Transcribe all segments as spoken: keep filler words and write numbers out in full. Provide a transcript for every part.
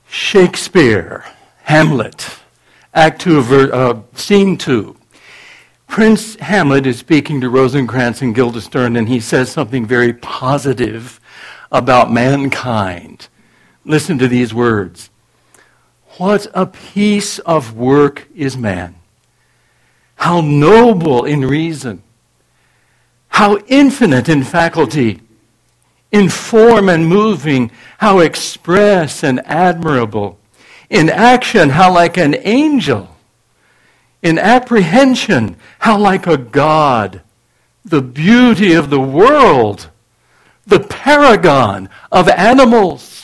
Shakespeare, Hamlet, Act two, ver, uh, Scene two. Prince Hamlet is speaking to Rosencrantz and Guildenstern, and he says something very positive about mankind. Listen to these words. What a piece of work is man. How noble in reason. How infinite in faculty. In form and moving, how express and admirable. In action, how like an angel. In apprehension, how like a god. The beauty of the world. The paragon of animals.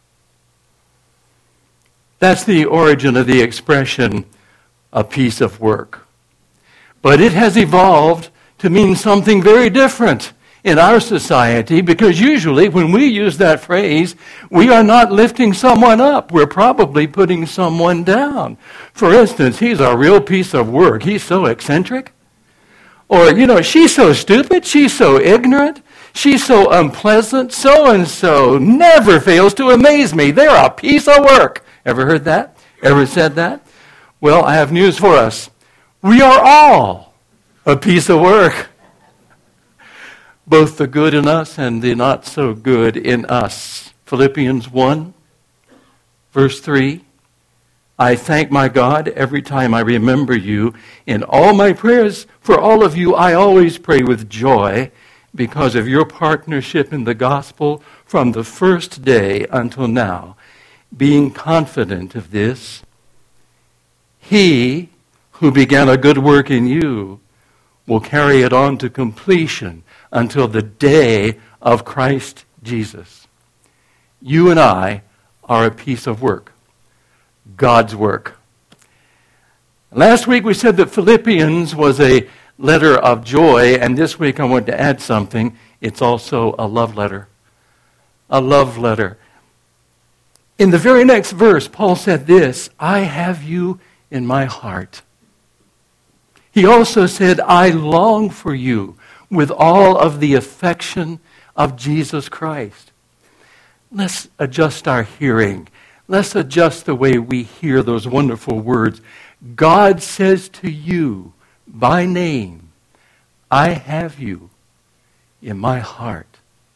That's the origin of the expression, a piece of work. But it has evolved to mean something very different in our society, because usually when we use that phrase, we are not lifting someone up. We're probably putting someone down. For instance, he's a real piece of work. He's so eccentric. Or, you know, she's so stupid. She's so ignorant. She's so unpleasant. So-and-so never fails to amaze me. They're a piece of work. Ever heard that? Ever said that? Well, I have news for us. We are all a piece of work. Both the good in us and the not so good in us. Philippians one, verse three. I thank my God every time I remember you. In all my prayers for all of you, I always pray with joy because of your partnership in the gospel from the first day until now. Being confident of this, he who began a good work in you will carry it on to completion until the day of Christ Jesus. You and I are a piece of work, God's work. Last week we said that Philippians was a letter of joy, and this week I want to add something. It's also a love letter. A love letter. In the very next verse, Paul said this, I have you in my heart. He also said, I long for you with all of the affection of Jesus Christ. Let's adjust our hearing. Let's adjust the way we hear those wonderful words. God says to you by name, I have you in my heart.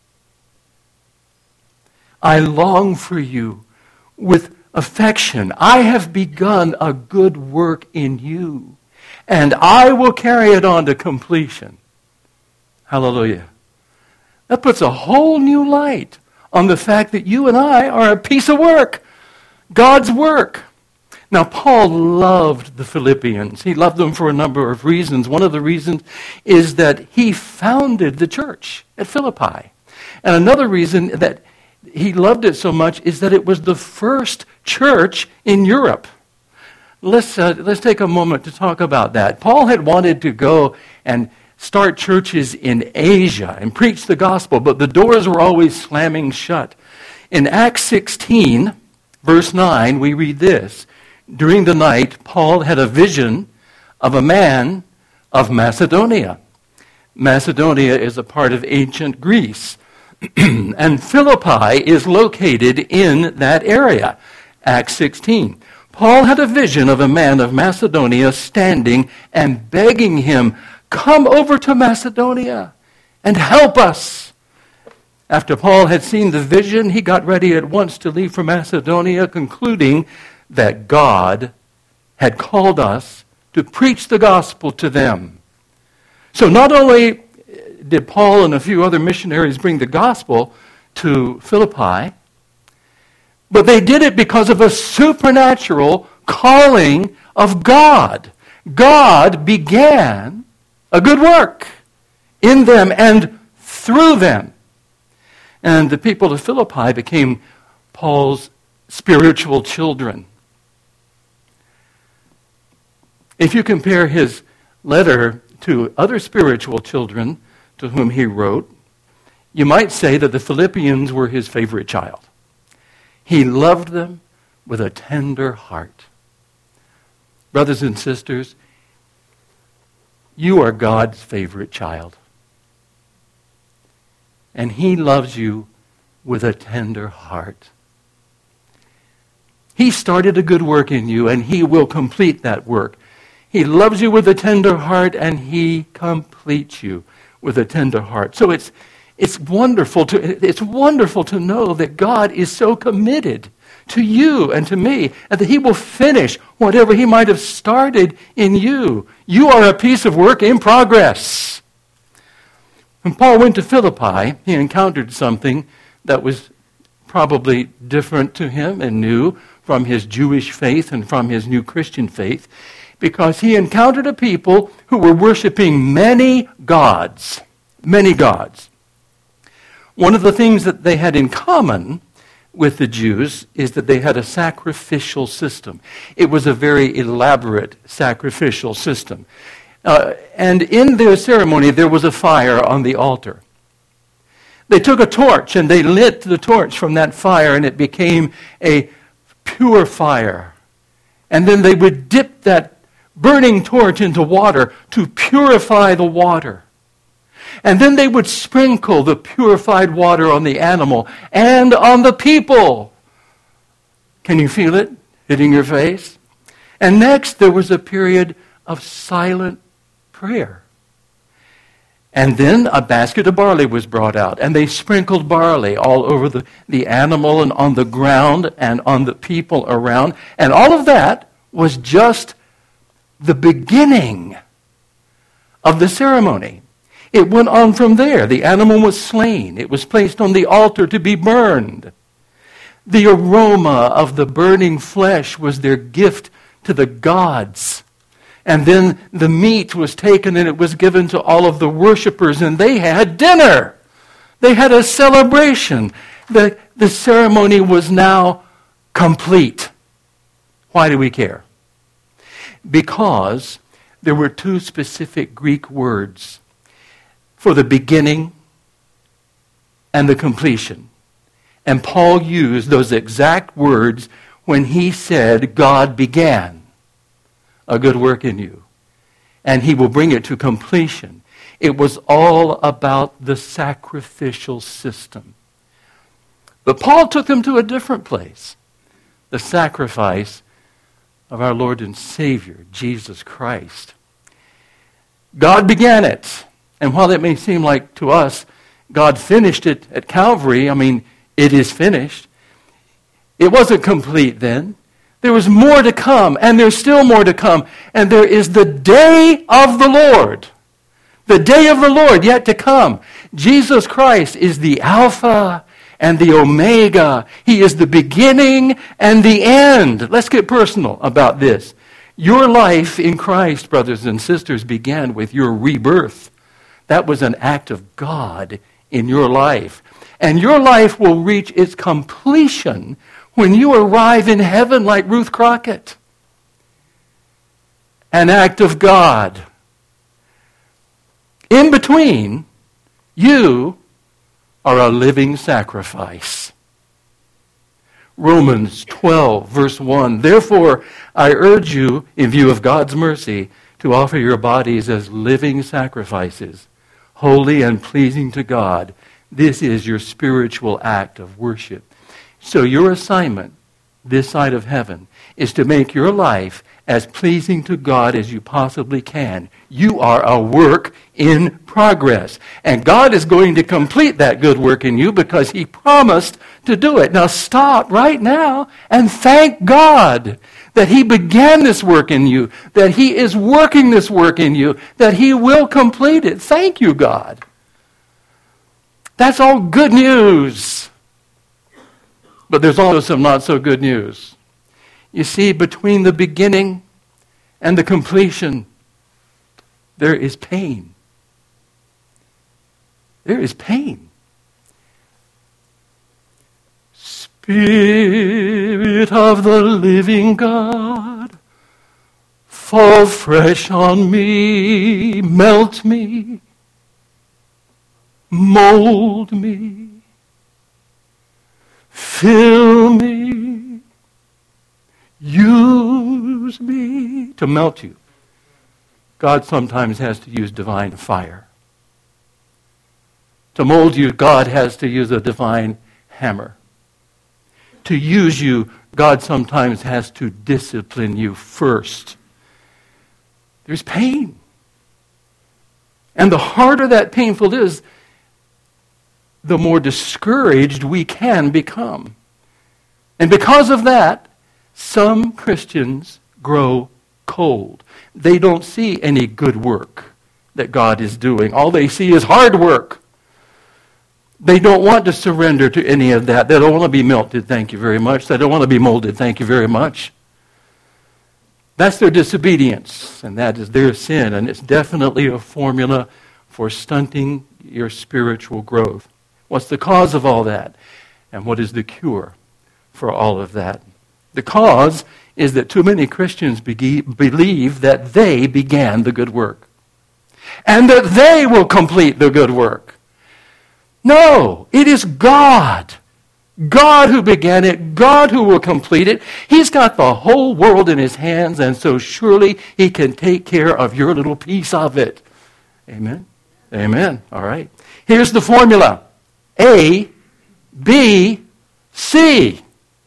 I long for you with affection. I have begun a good work in you, and I will carry it on to completion. Hallelujah. That puts a whole new light on the fact that you and I are a piece of work, God's work. Now, Paul loved the Philippians. He loved them for a number of reasons. One of the reasons is that he founded the church at Philippi. And another reason that he loved it so much is that it was the first church in Europe. Let's, uh, let's take a moment to talk about that. Paul had wanted to go and start churches in Asia and preach the gospel, but the doors were always slamming shut. In Acts sixteen, verse nine, we read this. During the night, Paul had a vision of a man of Macedonia. Macedonia is a part of ancient Greece, and Philippi is located in that area. Acts sixteen. Paul had a vision of a man of Macedonia standing and begging him, come over to Macedonia and help us. After Paul had seen the vision, he got ready at once to leave for Macedonia, concluding that God had called us to preach the gospel to them. So not only did Paul and a few other missionaries bring the gospel to Philippi, but they did it because of a supernatural calling of God. God began a good work in them and through them. And the people of Philippi became Paul's spiritual children. If you compare his letter to other spiritual children to whom he wrote, you might say that the Philippians were his favorite child. He loved them with a tender heart. Brothers and sisters, you are God's favorite child. And he loves you with a tender heart. He started a good work in you, and he will complete that work. He loves you with a tender heart, and he completes you with a tender heart. So it's it's wonderful to it's wonderful to know that God is so committed to you and to me, and that he will finish whatever he might have started in you. You are a piece of work in progress. When Paul went to Philippi, he encountered something that was probably different to him and new from his Jewish faith and from his new Christian faith, because he encountered a people who were worshiping many gods. Many gods. One of the things that they had in common with the Jews is that they had a sacrificial system. It was a very elaborate sacrificial system. Uh, and in their ceremony, there was a fire on the altar. They took a torch and they lit the torch from that fire, and it became a pure fire. And then they would dip that burning torch into water to purify the water. And then they would sprinkle the purified water on the animal and on the people. Can you feel it hitting your face? And next, there was a period of silent prayer. And then a basket of barley was brought out, and they sprinkled barley all over the, the animal and on the ground and on the people around. And all of that was just the beginning of the ceremony. It went on from there. The animal was slain. It was placed on the altar to be burned. The aroma of the burning flesh was their gift to the gods. And then the meat was taken and it was given to all of the worshipers, and they had dinner. They had a celebration. The, the ceremony was now complete. Why do we care? Because there were two specific Greek words for the beginning and the completion. And Paul used those exact words when he said, God began a good work in you, and he will bring it to completion. It was all about the sacrificial system. But Paul took them to a different place, the sacrifice of our Lord and Savior, Jesus Christ. God began it. And while it may seem like to us God finished it at Calvary, I mean, it is finished. It wasn't complete then. There was more to come, and there's still more to come. And there is the day of the Lord. The day of the Lord yet to come. Jesus Christ is the Alpha and the Omega. He is the beginning and the end. Let's get personal about this. Your life in Christ, brothers and sisters, began with your rebirth. That was an act of God in your life. And your life will reach its completion when you arrive in heaven like Ruth Crockett. An act of God. In between, you are a living sacrifice. Romans twelve, verse one. Therefore, I urge you, in view of God's mercy, to offer your bodies as living sacrifices, holy and pleasing to God. This is your spiritual act of worship. So your assignment this side of heaven is to make your life as pleasing to God as you possibly can. You are a work in progress. And God is going to complete that good work in you because he promised to do it. Now stop right now and thank God that he began this work in you, that he is working this work in you, that he will complete it. Thank you, God. That's all good news. But there's also some not so good news. You see, between the beginning and the completion, there is pain. There is pain. Spirit of the living God, fall fresh on me, melt me, mold me, fill me, use me. To melt you, God sometimes has to use divine fire. To mold you, God has to use a divine hammer. to use you, God sometimes has to discipline you first. There's pain. And the harder that painful is, the more discouraged we can become. And because of that, some Christians grow cold. They don't see any good work that God is doing. All they see is hard work. They don't want to surrender to any of that. They don't want to be melted, thank you very much. They don't want to be molded, thank you very much. That's their disobedience, and that is their sin, and it's definitely a formula for stunting your spiritual growth. What's the cause of all that? And what is the cure for all of that? The cause is that too many Christians be- believe that they began the good work, and that they will complete the good work. No, it is God. God who began it, God who will complete it. He's got the whole world in his hands, and so surely he can take care of your little piece of it. Amen? Amen. All right. Here's the formula. A, B, C.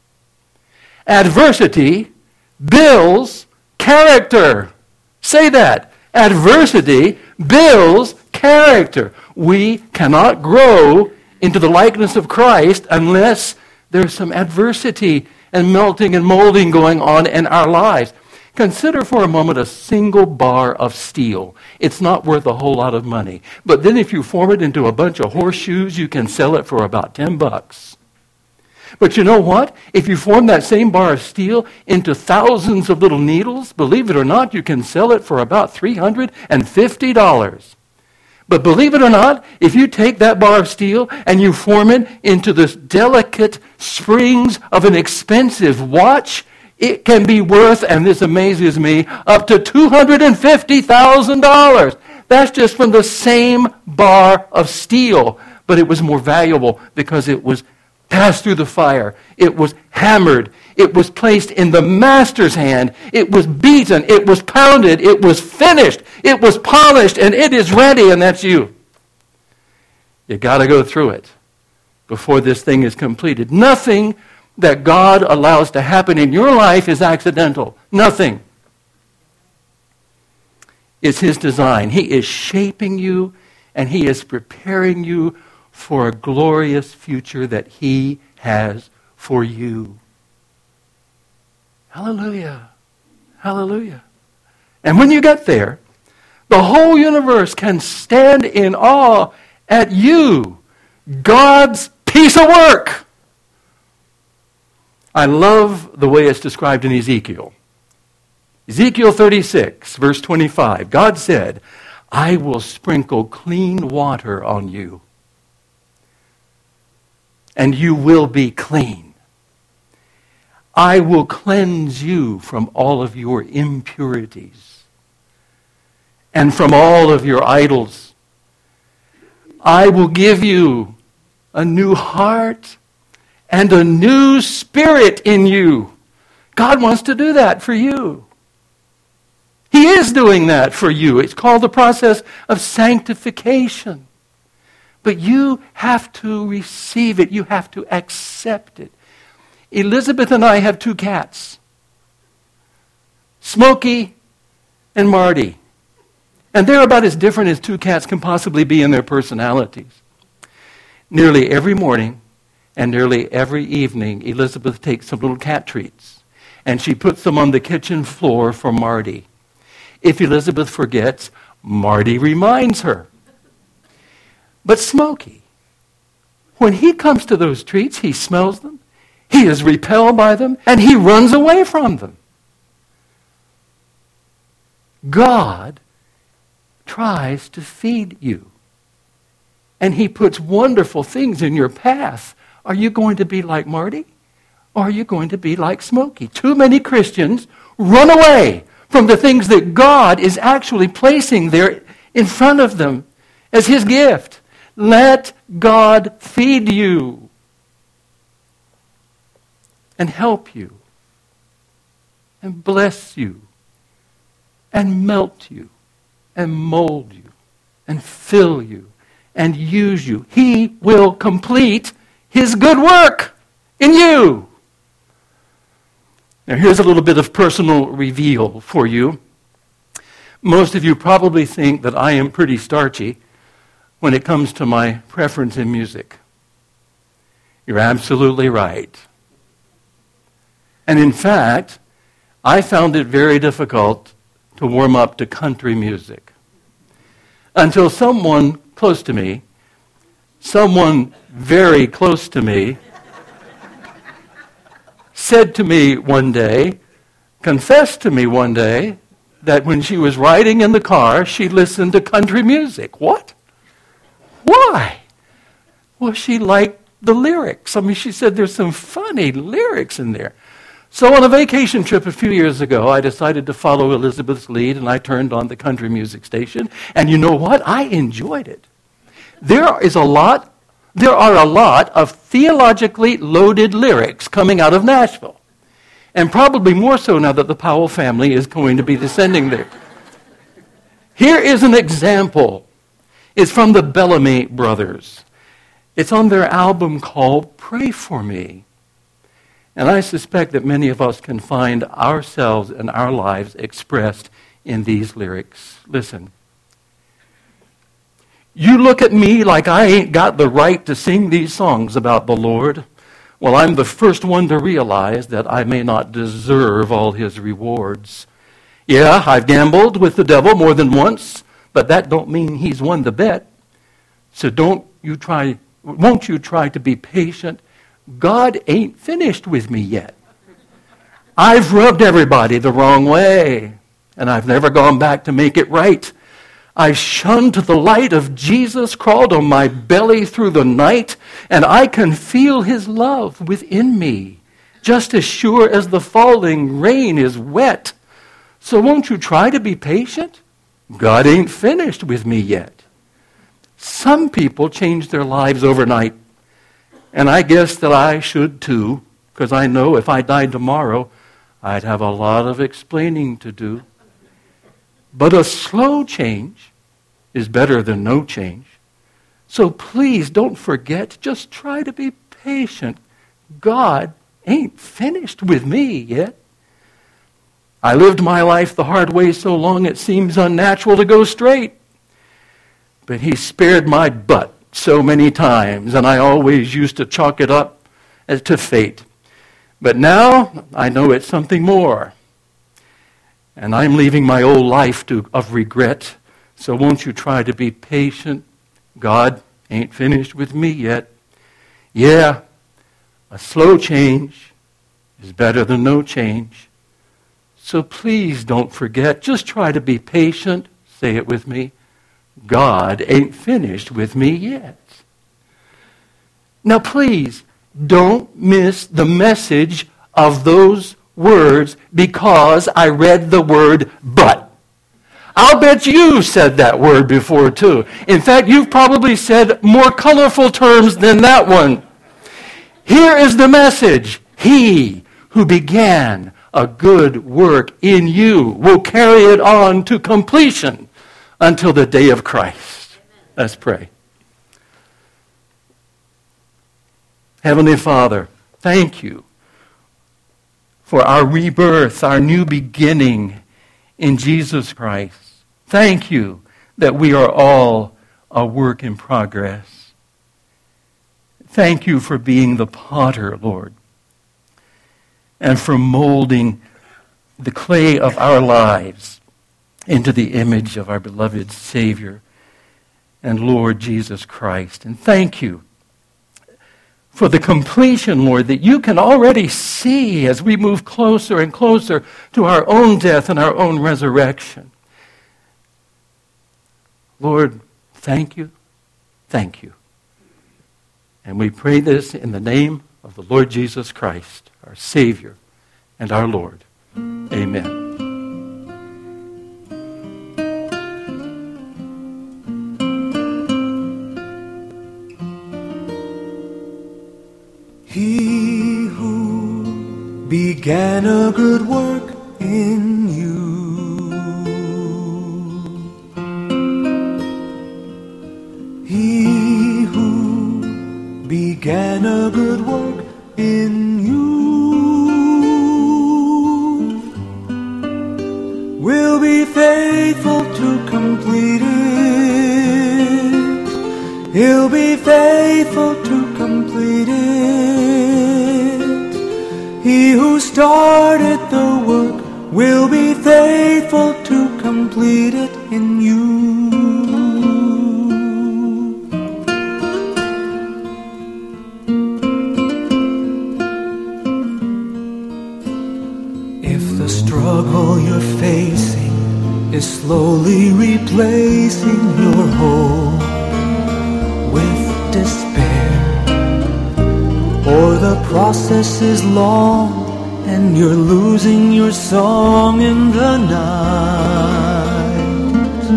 Adversity builds character. Say that. Adversity builds character. We cannot grow into the likeness of Christ unless there's some adversity and melting and molding going on in our lives. Consider for a moment a single bar of steel. It's not worth a whole lot of money. But then if you form it into a bunch of horseshoes, you can sell it for about ten bucks. But you know what? If you form that same bar of steel into thousands of little needles, believe it or not, you can sell it for about three hundred fifty dollars. But believe it or not, if you take that bar of steel and you form it into the delicate springs of an expensive watch, it can be worth, and this amazes me, up to two hundred fifty thousand dollars. That's just from the same bar of steel. But it was more valuable because it was passed through the fire. It was hammered. It was placed in the master's hand. It was beaten. It was pounded. It was finished. It was polished, and it is ready, and that's you. You got to go through it before this thing is completed. Nothing that God allows to happen in your life is accidental. Nothing. It's his design. He is shaping you, and he is preparing you for a glorious future that he has for you. Hallelujah. Hallelujah. And when you get there, the whole universe can stand in awe at you, God's piece of work. I love the way it's described in Ezekiel. Ezekiel thirty-six, verse twenty-five. God said, I will sprinkle clean water on you, and you will be clean. I will cleanse you from all of your impurities and from all of your idols. I will give you a new heart and a new spirit in you. God wants to do that for you. He is doing that for you. It's called the process of sanctification. But you have to receive it. You have to accept it. Elizabeth and I have two cats, Smokey and Marty. And they're about as different as two cats can possibly be in their personalities. Nearly every morning and nearly every evening, Elizabeth takes some little cat treats, and she puts them on the kitchen floor for Marty. If Elizabeth forgets, Marty reminds her. But Smokey, when he comes to those treats, he smells them, he is repelled by them, and he runs away from them. God tries to feed you, and he puts wonderful things in your path. Are you going to be like Marty, or are you going to be like Smokey? Too many Christians run away from the things that God is actually placing there in front of them as his gift. Let God feed you and help you and bless you and melt you and mold you and fill you and use you. He will complete his good work in you. Now, here's a little bit of personal reveal for you. Most of you probably think that I am pretty starchy when it comes to my preference in music. You're absolutely right. And in fact, I found it very difficult to warm up to country music until someone close to me, someone very close to me, said to me one day, confessed to me one day, that when she was riding in the car, she listened to country music. What? Why? Well, she liked the lyrics. I mean, she said there's some funny lyrics in there. So on a vacation trip a few years ago, I decided to follow Elizabeth's lead, and I turned on the country music station. And you know what? I enjoyed it. There is a lot, there are a lot of theologically loaded lyrics coming out of Nashville. And probably more so now that the Powell family is going to be descending there. Here is an example. It's from the Bellamy Brothers. It's on their album called Pray For Me. And I suspect that many of us can find ourselves and our lives expressed in these lyrics. Listen. You look at me like I ain't got the right to sing these songs about the Lord. Well, I'm the first one to realize that I may not deserve all his rewards. Yeah, I've gambled with the devil more than once, but that don't mean he's won the bet. So don't you try, won't you try to be patient? God ain't finished with me yet. I've rubbed everybody the wrong way, and I've never gone back to make it right. I shunned the light of Jesus, crawled on my belly through the night, and I can feel his love within me, just as sure as the falling rain is wet. So won't you try to be patient? God ain't finished with me yet. Some people change their lives overnight, and I guess that I should too, because I know if I died tomorrow, I'd have a lot of explaining to do. But a slow change is better than no change. So please don't forget, just try to be patient. God ain't finished with me yet. I lived my life the hard way so long it seems unnatural to go straight. But he spared my butt so many times, and I always used to chalk it up as to fate. But now I know it's something more. And I'm leaving my old life to, of regret. So won't you try to be patient? God ain't finished with me yet. Yeah, a slow change is better than no change. So please don't forget. Just try to be patient. Say it with me. God ain't finished with me yet. Now please, don't miss the message of those words because I read the word but. I'll bet you said that word before too. In fact, you've probably said more colorful terms than that one. Here is the message. He who began a good work in you will carry it on to completion until the day of Christ. Let's pray. Heavenly Father, thank you for our rebirth, our new beginning in Jesus Christ. Thank you that we are all a work in progress. Thank you for being the potter, Lord, and for molding the clay of our lives into the image of our beloved Savior and Lord Jesus Christ. And thank you for the completion, Lord, that you can already see as we move closer and closer to our own death and our own resurrection. Lord, thank you, thank you. And we pray this in the name of the Lord Jesus Christ, our Savior and our Lord. Amen. He who began a good work in you He who began a good work in you complete it. He'll be faithful to complete it. He who started the work will be faithful to complete it in you. If the struggle you're facing is slowly replacing your hope with despair, or the process is long and you're losing your song in the night,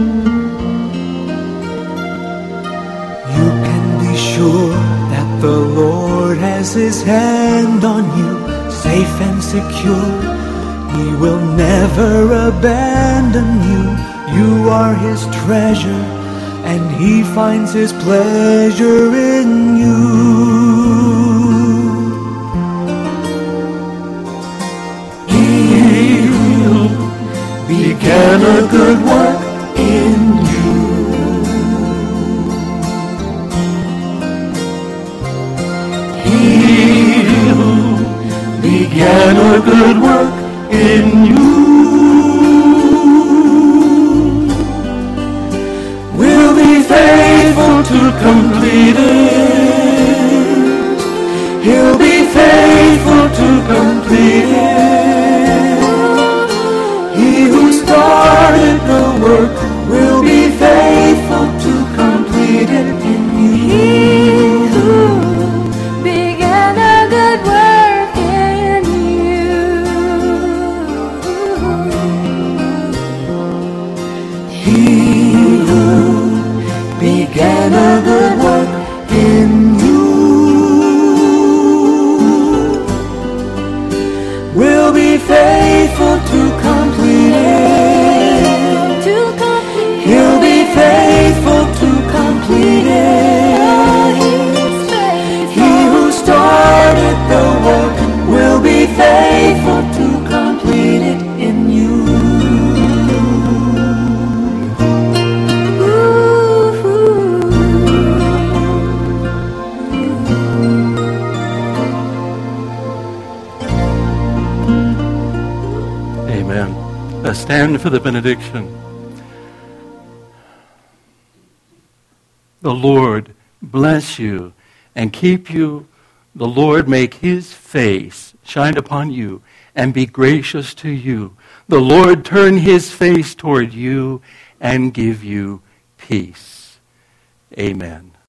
you can be sure that the Lord has His hand on you, safe and secure. He will never abandon you. You are His treasure, and He finds His pleasure in you. He who began a good work in you He who began a good work in you will be faithful to complete it. He'll be faithful to complete it. He who started the work will be faithful to complete it in you. He who began a good work in you, He who began a good work in you will be faithful to complete it. to complete He'll be faithful to complete it. He's faithful. He who started the work will be faithful to complete it in you. Amen. Let's stand for the benediction. The Lord bless you and keep you. The Lord make His face shine upon you and be gracious to you. The Lord turn His face toward you and give you peace. Amen.